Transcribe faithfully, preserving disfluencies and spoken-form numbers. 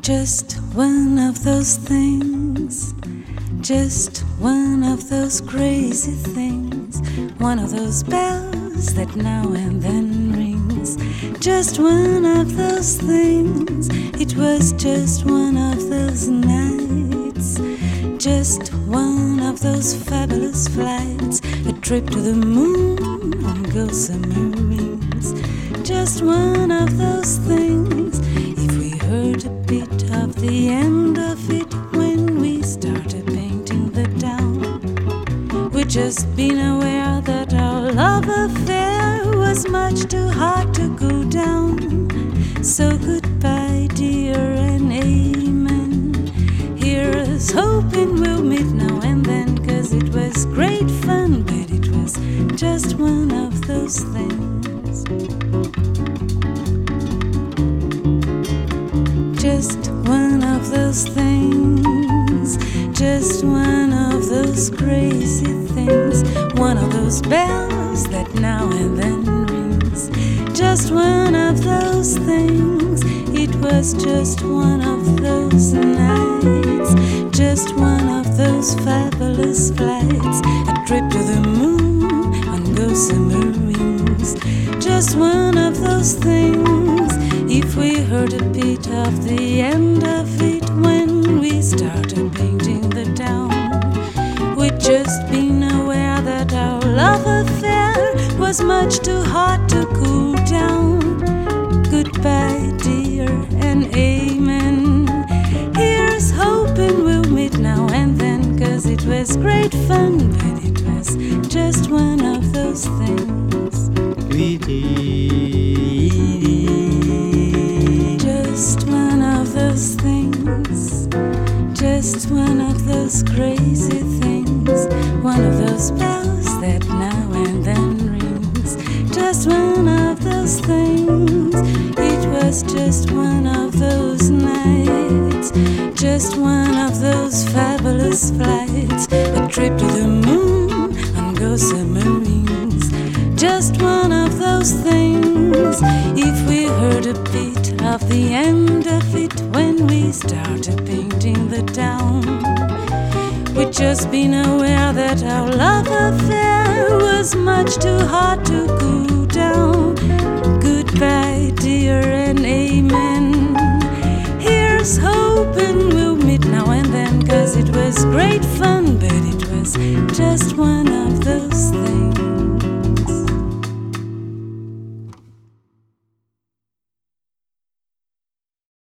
Just one of those things, just one of those crazy things, one of those bells that now and then rings. Just one of those things, it was just one of those nights, just one of those fabulous flights, a trip to the moon on gossamer wings. Just one of those things, if we heard a bit of the end of it when we started painting the town. We'd just been aware that our love affair was much too hard to go down. So goodbye dear and amen. Here's hoping we'll meet now and then, 'cause it was great fun, but it was just one of those things. Just one of those things, just one of those crazy things, one of those bells that now and then rings. Just one of those things, it was just one of those nights, just one of those fabulous flights, a trip to the moon on gossamer wings. Just one of those things, if we heard a bit of the end of it when we started painting the town. We'd just been aware that our love affair was much too hot to cool down. Goodbye dear and amen. Here's hoping we'll meet now and then, 'cause it was great fun, but it was just one of those things. Just one of those things, just one of those crazy things, one of those bells that now and then rings. Just one of those things, it was just one of those nights, just one of those fabulous flights, a trip to the moon on gossamer wings. Just one of those things, if we heard a bit of the end of it when we started painting the town. We'd just been aware that our love affair was much too hard to cool down. Goodbye dear and amen. Here's hoping we'll meet now and then, 'cause it was great fun, but it was just one of those